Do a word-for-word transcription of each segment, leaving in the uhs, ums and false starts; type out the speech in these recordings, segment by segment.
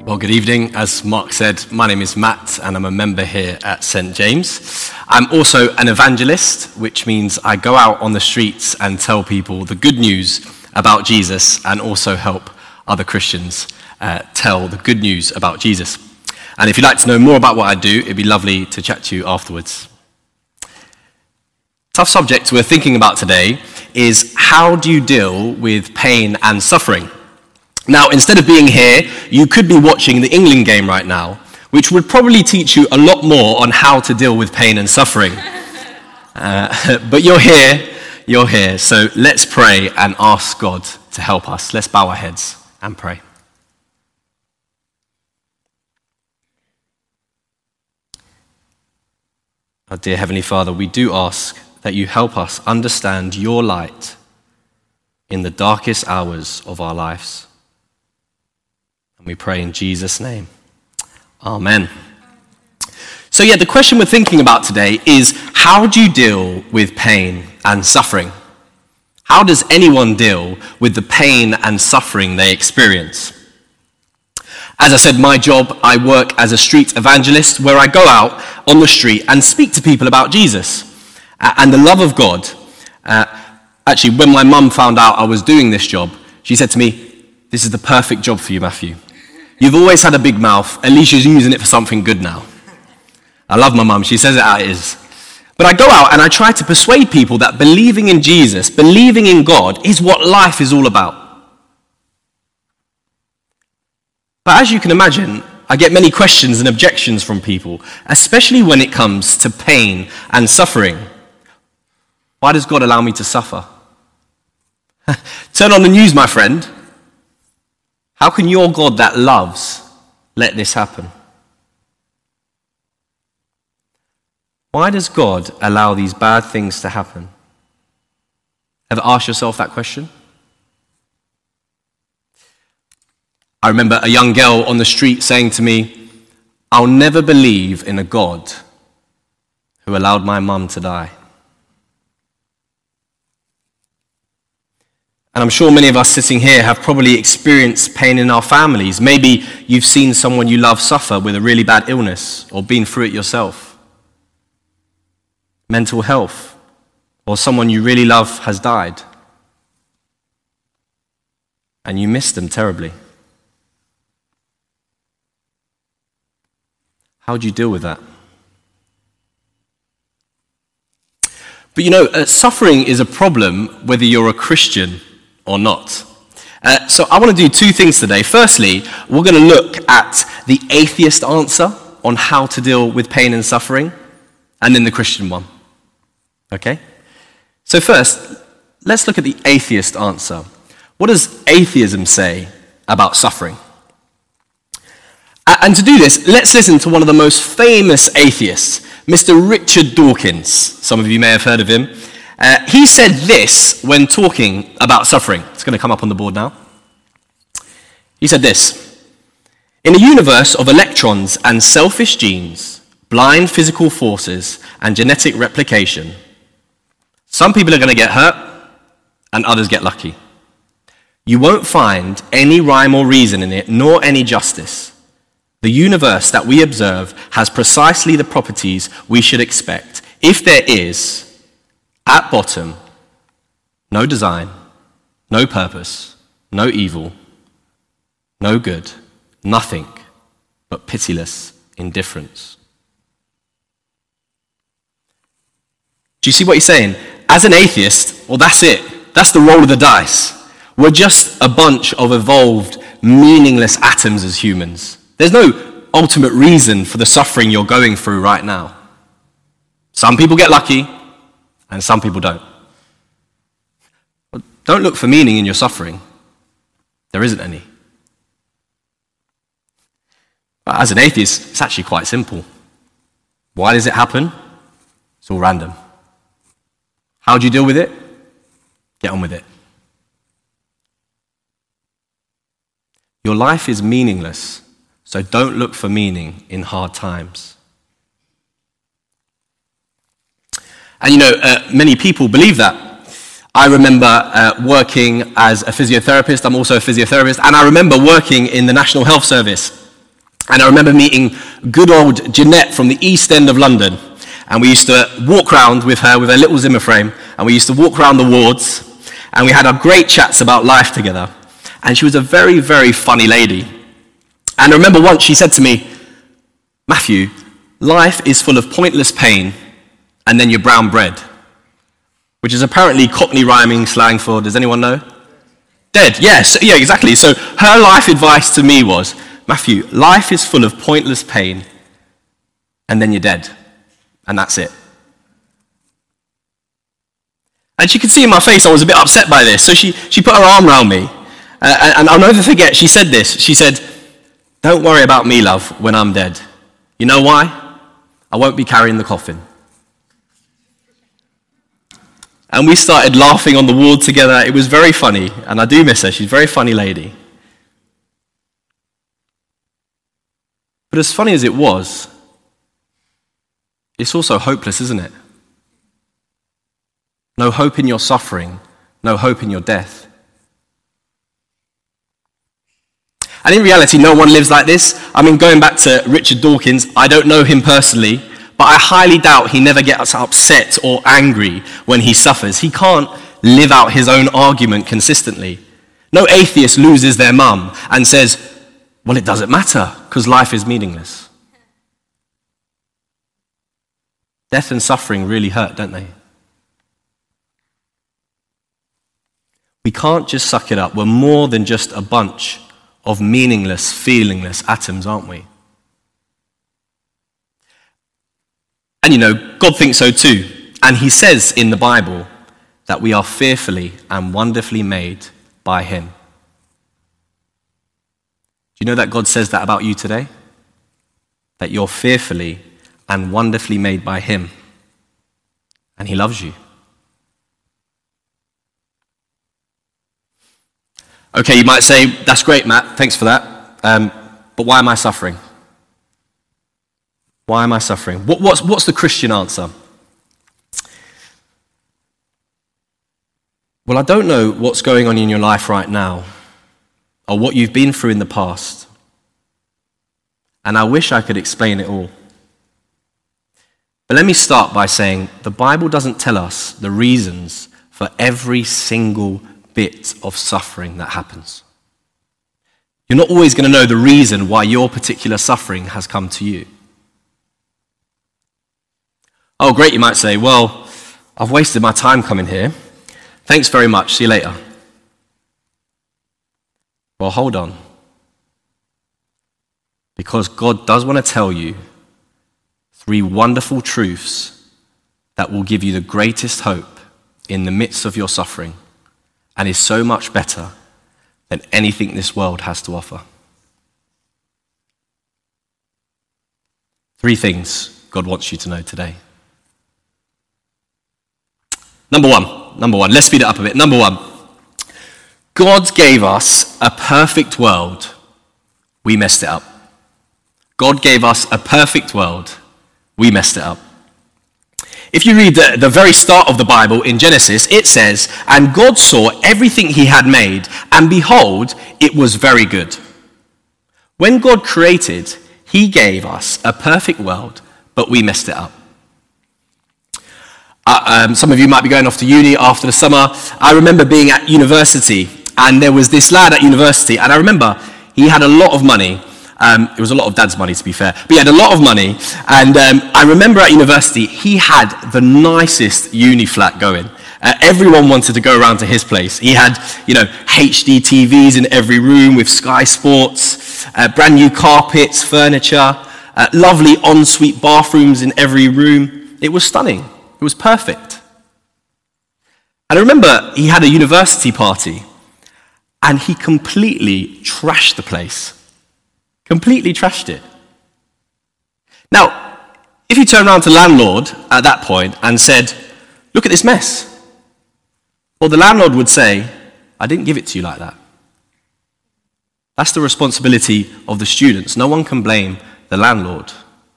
Well, good evening. As Mark said, my name is Matt and I'm a member here at Saint James. I'm also an evangelist, which means I go out on the streets and tell people the good news about Jesus and also help other Christians uh, tell the good news about Jesus. And if you'd like to know more about what I do, it'd be lovely to chat to you afterwards. Tough subject we're thinking about today is how do you deal with pain and suffering? Now, instead of being here, you could be watching the England game right now, which would probably teach you a lot more on how to deal with pain and suffering. Uh, but you're here, you're here, so let's pray and ask God to help us. Let's bow our heads and pray. Our dear Heavenly Father, we do ask that you help us understand your light in the darkest hours of our lives. And we pray in Jesus' name. Amen. So yeah, the question we're thinking about today is, how do you deal with pain and suffering? How does anyone deal with the pain and suffering they experience? As I said, my job, I work as a street evangelist where I go out on the street and speak to people about Jesus uh, and the love of God. Uh, actually, when my mum found out I was doing this job, she said to me, "This is the perfect job for you, Matthew. You've always had a big mouth, at least you're using it for something good now." I love my mum, she says it how it is. But I go out and I try to persuade people that believing in Jesus, believing in God, is what life is all about. But as you can imagine, I get many questions and objections from people, especially when it comes to pain and suffering. Why does God allow me to suffer? Turn on the news, my friend. How can your God that loves let this happen? Why does God allow these bad things to happen? Ever asked yourself that question? I remember a young girl on the street saying to me, "I'll never believe in a God who allowed my mum to die." And I'm sure many of us sitting here have probably experienced pain in our families. Maybe you've seen someone you love suffer with a really bad illness or been through it yourself. Mental health, or someone you really love has died. And you miss them terribly. How do you deal with that? But you know, uh, suffering is a problem whether you're a Christian or not. Uh, so I want to do two things today. Firstly, we're going to look at the atheist answer on how to deal with pain and suffering, and then the Christian one. Okay? So first, let's look at the atheist answer. What does atheism say about suffering? Uh, and to do this, let's listen to one of the most famous atheists, Mister Richard Dawkins. Some of you may have heard of him. Uh, he said this when talking about suffering. It's going to come up on the board now. He said this: "In a universe of electrons and selfish genes, blind physical forces, and genetic replication, some people are going to get hurt and others get lucky. You won't find any rhyme or reason in it, nor any justice. The universe that we observe has precisely the properties we should expect. If there is, at bottom, no design, no purpose, no evil, no good, nothing but pitiless indifference." Do you see what he's saying? As an atheist, well, that's it. That's the roll of the dice. We're just a bunch of evolved, meaningless atoms as humans. There's no ultimate reason for the suffering you're going through right now. Some people get lucky, and some people don't. But don't look for meaning in your suffering. There isn't any. But as an atheist, it's actually quite simple. Why does it happen? It's all random. How do you deal with it? Get on with it. Your life is meaningless, so don't look for meaning in hard times. And you know, uh, many people believe that. I remember uh, working as a physiotherapist. I'm also a physiotherapist. And I remember working in the National Health Service. And I remember meeting good old Jeanette from the East End of London. And we used to walk around with her with her little Zimmer frame. And we used to walk around the wards. And we had our great chats about life together. And she was a very, very funny lady. And I remember once she said to me, Matthew, life is full of pointless pain and then your brown bread. Which is apparently Cockney rhyming slang for, does anyone know? Dead, yes, yeah, exactly. So her life advice to me was, Matthew, life is full of pointless pain, and then you're dead, and that's it. And she could see in my face I was a bit upset by this, so she, she put her arm around me, uh, and, and I'll never forget, she said this, she said, don't worry about me, love, when I'm dead. You know why? I won't be carrying the coffin. And we started laughing on the ward together. It was very funny, and I do miss her. She's a very funny lady. But as funny as it was, it's also hopeless, isn't it? No hope in your suffering, no hope in your death. And in reality, no one lives like this. I mean, going back to Richard Dawkins, I don't know him personally, but I highly doubt he never gets upset or angry when he suffers. He can't live out his own argument consistently. No atheist loses their mum and says, well, it doesn't matter because life is meaningless. Death and suffering really hurt, don't they? We can't just suck it up. We're more than just a bunch of meaningless, feelingless atoms, aren't we? And you know, God thinks so too. And he says in the Bible that we are fearfully and wonderfully made by him. Do you know that God says that about you today? That you're fearfully and wonderfully made by him. And he loves you. Okay, you might say, that's great, Matt, thanks for that. Um, but why am I suffering? Why am I suffering? What, what's, what's the Christian answer? Well, I don't know what's going on in your life right now or what you've been through in the past. And I wish I could explain it all. But let me start by saying the Bible doesn't tell us the reasons for every single bit of suffering that happens. You're not always going to know the reason why your particular suffering has come to you. Oh, great, you might say, well, I've wasted my time coming here. Thanks very much, see you later. Well, hold on. Because God does want to tell you three wonderful truths that will give you the greatest hope in the midst of your suffering and is so much better than anything this world has to offer. Three things God wants you to know today. Number one, number one, let's speed it up a bit. Number one, God gave us a perfect world. We messed it up. God gave us a perfect world. We messed it up. If you read the, the very start of the Bible in Genesis, it says, and God saw everything he had made, and behold, it was very good. When God created, he gave us a perfect world, but we messed it up. Uh, um, some of you might be going off to uni after the summer. I remember being at university, and there was this lad at university, and I remember he had a lot of money. Um, it was a lot of dad's money, to be fair. But he had a lot of money. And um, I remember at university, he had the nicest uni flat going. Uh, everyone wanted to go around to his place. He had, you know, H D T Vs in every room with Sky Sports, uh, brand new carpets, furniture, uh, lovely ensuite bathrooms in every room. It was stunning. It was perfect. And I remember he had a university party, and he completely trashed the place. Completely trashed it. Now, if you turn around to the landlord at that point and said, look at this mess, well, the landlord would say, I didn't give it to you like that. That's the responsibility of the students. No one can blame the landlord.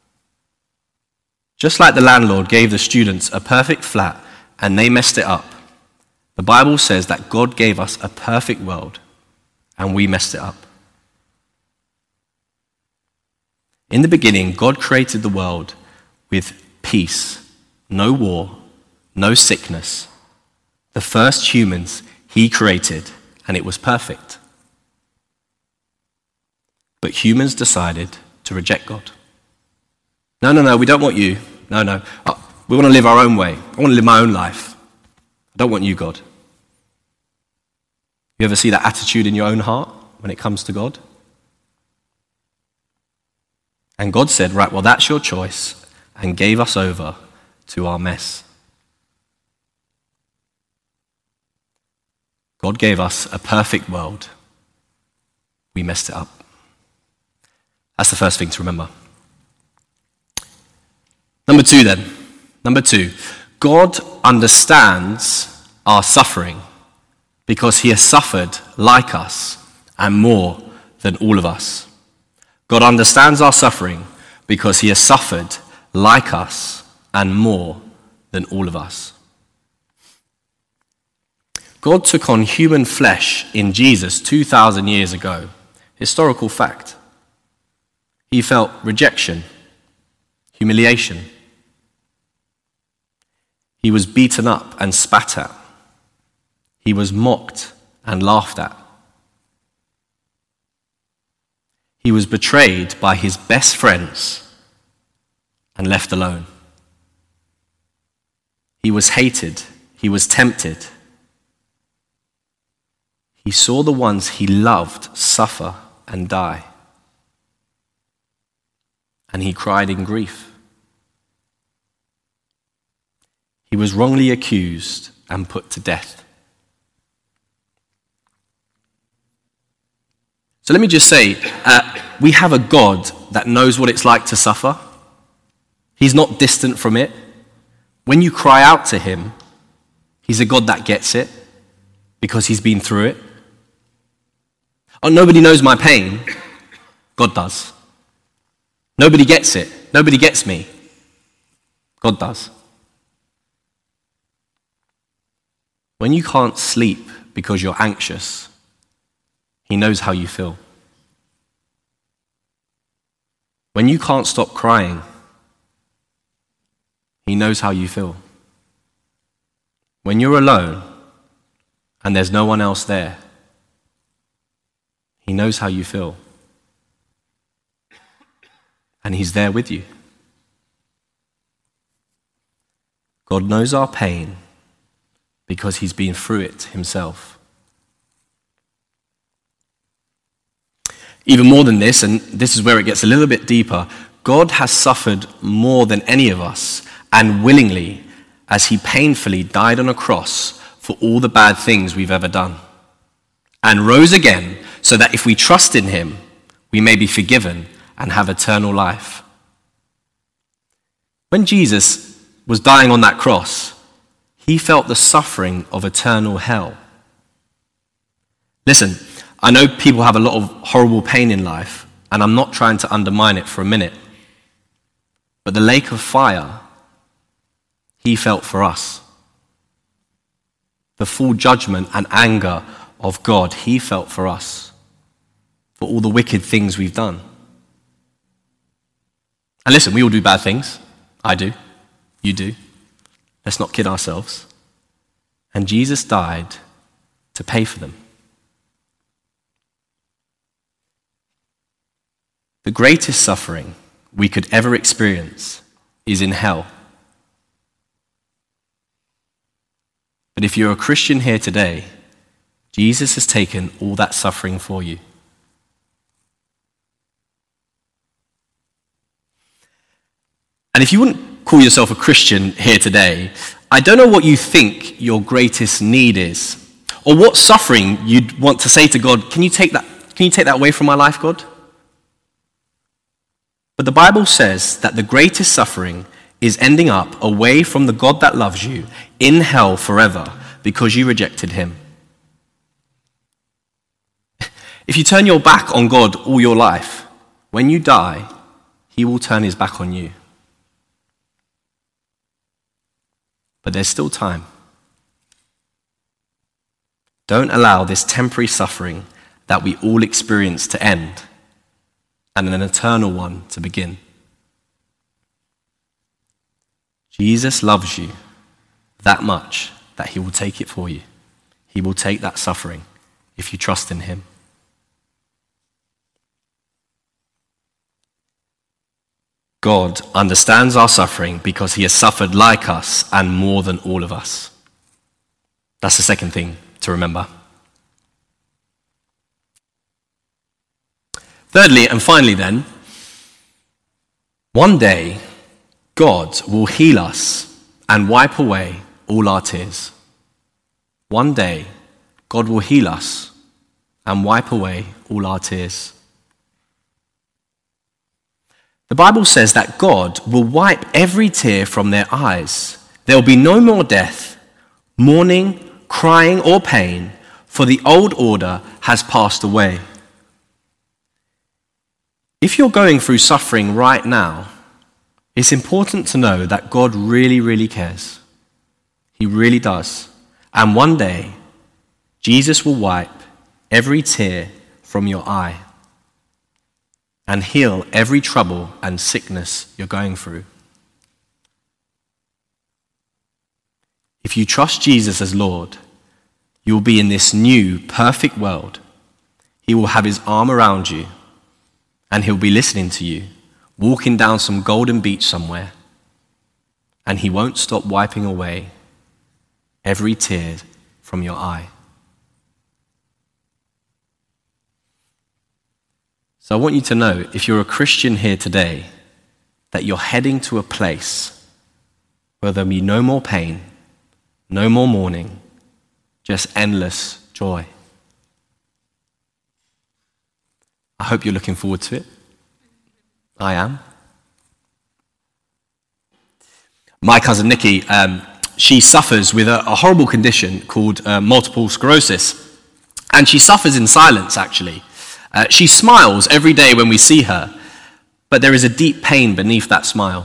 Just like the landlord gave the students a perfect flat and they messed it up, the Bible says that God gave us a perfect world and we messed it up. In the beginning, God created the world with peace, no war, no sickness. The first humans he created, and it was perfect. But humans decided to reject God. No, no, no, we don't want you. No, no. Oh, we want to live our own way. I want to live my own life. I don't want you, God. You ever see that attitude in your own heart when it comes to God? And God said, right, well, that's your choice, and gave us over to our mess. God gave us a perfect world. We messed it up. That's the first thing to remember. Number two then. Number two, God understands our suffering because he has suffered like us and more than all of us. God understands our suffering because he has suffered like us and more than all of us. God took on human flesh in Jesus two thousand years ago. Historical fact. He felt rejection, humiliation. He was beaten up and spat at. He was mocked and laughed at. He was betrayed by his best friends and left alone. He was hated. He was tempted. He saw the ones he loved suffer and die. And he cried in grief. He was wrongly accused and put to death. So let me just say, uh, we have a God that knows what it's like to suffer. He's not distant from it. When you cry out to him, he's a God that gets it because he's been through it. Oh, nobody knows my pain. God does. Nobody gets it. Nobody gets me. God does. When you can't sleep because you're anxious, he knows how you feel. When you can't stop crying, he knows how you feel. When you're alone and there's no one else there, he knows how you feel. And he's there with you. God knows our pain because he's been through it himself. Even more than this, and this is where it gets a little bit deeper, God has suffered more than any of us, and willingly, as he painfully died on a cross for all the bad things we've ever done, and rose again so that if we trust in him, we may be forgiven and have eternal life. When Jesus was dying on that cross, he felt the suffering of eternal hell. Listen, I know people have a lot of horrible pain in life, and I'm not trying to undermine it for a minute. But the lake of fire, he felt for us. The full judgment and anger of God, he felt for us, for all the wicked things we've done. And listen, we all do bad things. I do. You do. Let's not kid ourselves. And Jesus died to pay for them. The greatest suffering we could ever experience is in hell. But if you're a Christian here today, Jesus has taken all that suffering for you. And if you wouldn't call yourself a Christian here today, I don't know what you think your greatest need is, or what suffering you'd want to say to God, can you take that, can you take that away from my life, God? But the Bible says that the greatest suffering is ending up away from the God that loves you in hell forever because you rejected him. If you turn your back on God all your life, when you die, he will turn his back on you. But there's still time. Don't allow this temporary suffering that we all experience to end. and an eternal one to begin. Jesus loves you that much that he will take it for you. He will take that suffering if you trust in him. God understands our suffering because he has suffered like us and more than all of us. That's the second thing to remember. Thirdly and finally then, one day God will heal us and wipe away all our tears. One day God will heal us and wipe away all our tears. The Bible says that God will wipe every tear from their eyes. There will be no more death, mourning, crying, or pain, for the old order has passed away. If you're going through suffering right now, it's important to know that God really, really cares. He really does. And one day, Jesus will wipe every tear from your eye and heal every trouble and sickness you're going through. If you trust Jesus as Lord, you will be in this new, perfect world. He will have his arm around you, and he'll be listening to you, walking down some golden beach somewhere, and he won't stop wiping away every tear from your eye. So I want you to know, if you're a Christian here today, that you're heading to a place where there'll be no more pain, no more mourning, just endless joy. I hope you're looking forward to it. I am. My cousin Nikki, um, she suffers with a, a horrible condition called uh, multiple sclerosis. And she suffers in silence, actually. Uh, she smiles every day when we see her, but there is a deep pain beneath that smile.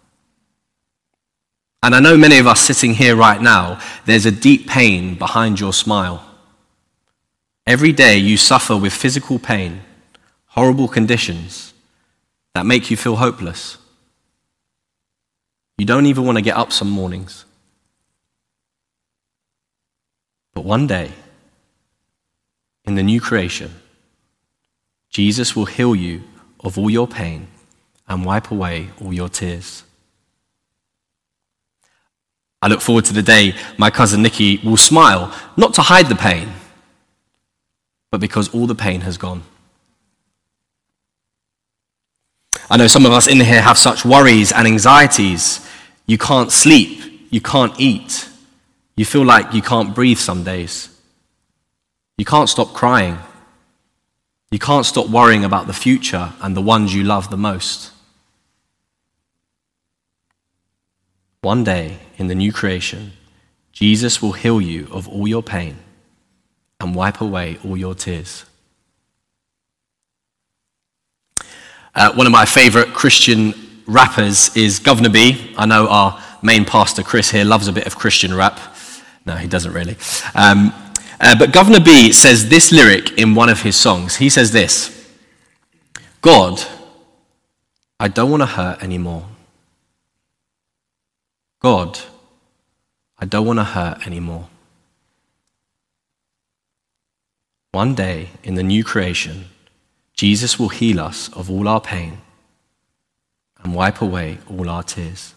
And I know many of us sitting here right now, there's a deep pain behind your smile. Every day you suffer with physical pain, horrible conditions that make you feel hopeless. You don't even want to get up some mornings. But one day, in the new creation, Jesus will heal you of all your pain and wipe away all your tears. I look forward to the day my cousin Nikki will smile, not to hide the pain, but because all the pain has gone. I know some of us in here have such worries and anxieties. You can't sleep, you can't eat, you feel like you can't breathe some days. You can't stop crying. You can't stop worrying about the future and the ones you love the most. One day, in the new creation, Jesus will heal you of all your pain and wipe away all your tears. Uh, one of my favorite Christian rappers is Governor B. I know our main pastor, Chris, here loves a bit of Christian rap. No, he doesn't really. Um, Uh, but Governor B says this lyric in one of his songs. He says this: God, I don't want to hurt anymore. God, I don't want to hurt anymore. One day in the new creation, Jesus will heal us of all our pain and wipe away all our tears.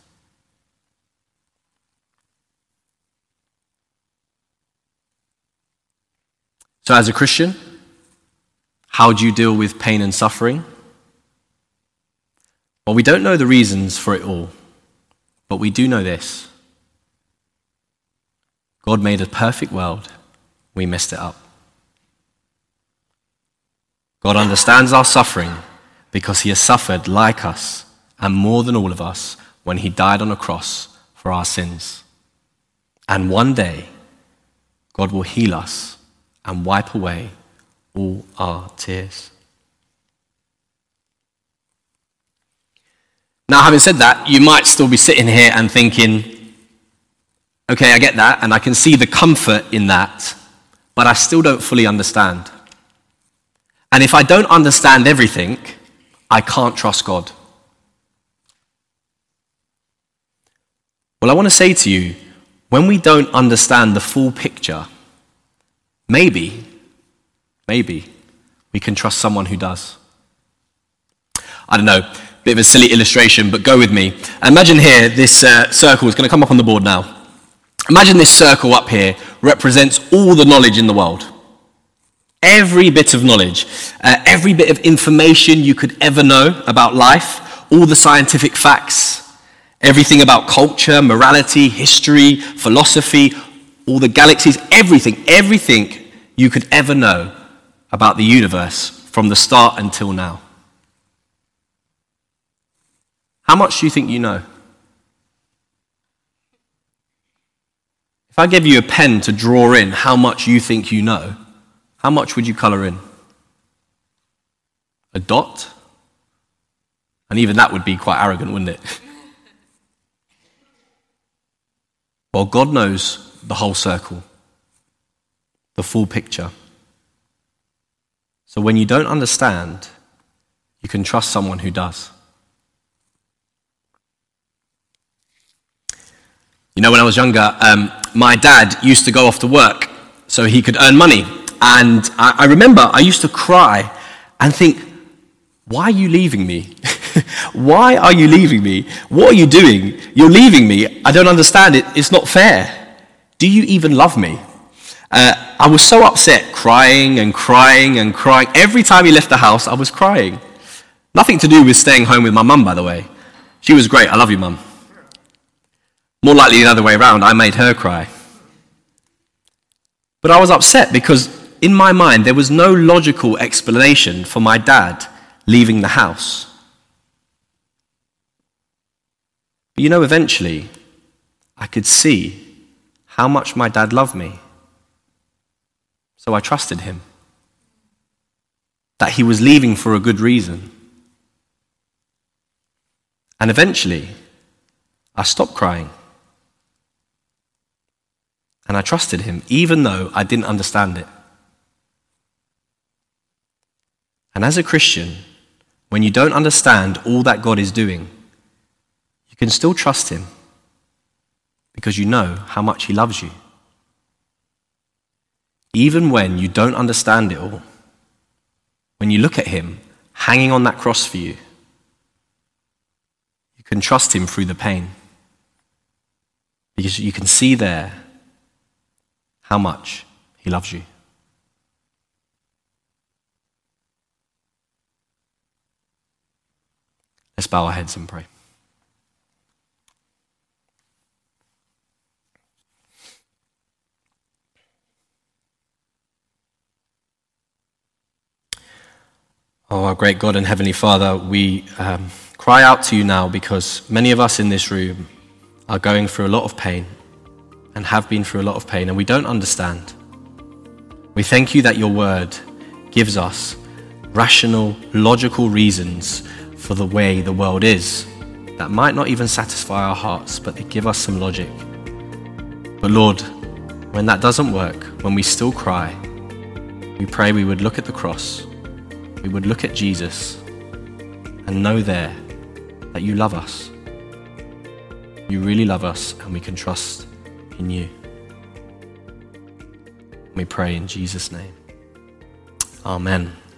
So as a Christian, how do you deal with pain and suffering? Well, we don't know the reasons for it all, but we do know this. God made a perfect world. We messed it up. God understands our suffering because he has suffered like us and more than all of us when he died on a cross for our sins. And one day, God will heal us and wipe away all our tears. Now, having said that, you might still be sitting here and thinking, okay, I get that, and I can see the comfort in that, but I still don't fully understand. And if I don't understand everything, I can't trust God. Well, I want to say to you, when we don't understand the full picture, maybe, maybe we can trust someone who does. I don't know, bit of a silly illustration, but go with me. Imagine here, this uh, circle is going to come up on the board now. Imagine this circle up here represents all the knowledge in the world. Every bit of knowledge, uh, every bit of information you could ever know about life, all the scientific facts, everything about culture, morality, history, philosophy, all the galaxies, everything, everything you could ever know about the universe from the start until now. How much do you think you know? If I gave you a pen to draw in how much you think you know, how much would you colour in? A dot? And even that would be quite arrogant, wouldn't it? Well, God knows the whole circle, the full picture. So when you don't understand, you can trust someone who does. You know, when I was younger, um, my dad used to go off to work so he could earn money. And I, I remember I used to cry and think, why are you leaving me? Why are you leaving me? What are you doing? You're leaving me. I don't understand it. It's not fair. Do you even love me? Uh, I was so upset, crying and crying and crying. Every time he left the house, I was crying. Nothing to do with staying home with my mum, by the way. She was great. I love you, mum. More likely the other way around. I made her cry. But I was upset because in my mind, there was no logical explanation for my dad leaving the house. But you know, eventually, I could see how much my dad loved me. So I trusted him. That he was leaving for a good reason. And eventually, I stopped crying. And I trusted him, even though I didn't understand it. And as a Christian, when you don't understand all that God is doing, you can still trust him because you know how much he loves you. Even when you don't understand it all, when you look at him hanging on that cross for you, you can trust him through the pain because you can see there how much he loves you. Let's bow our heads and pray. Oh, our great God and Heavenly Father, we um, cry out to you now because many of us in this room are going through a lot of pain and have been through a lot of pain, and we don't understand. We thank you that your word gives us rational, logical reasons for the way the world is that might not even satisfy our hearts, but they give us some logic. But Lord, when that doesn't work, when we still cry, we pray we would look at the cross, we would look at Jesus and know there that you love us. You really love us, and we can trust in you. We pray in Jesus' name. Amen.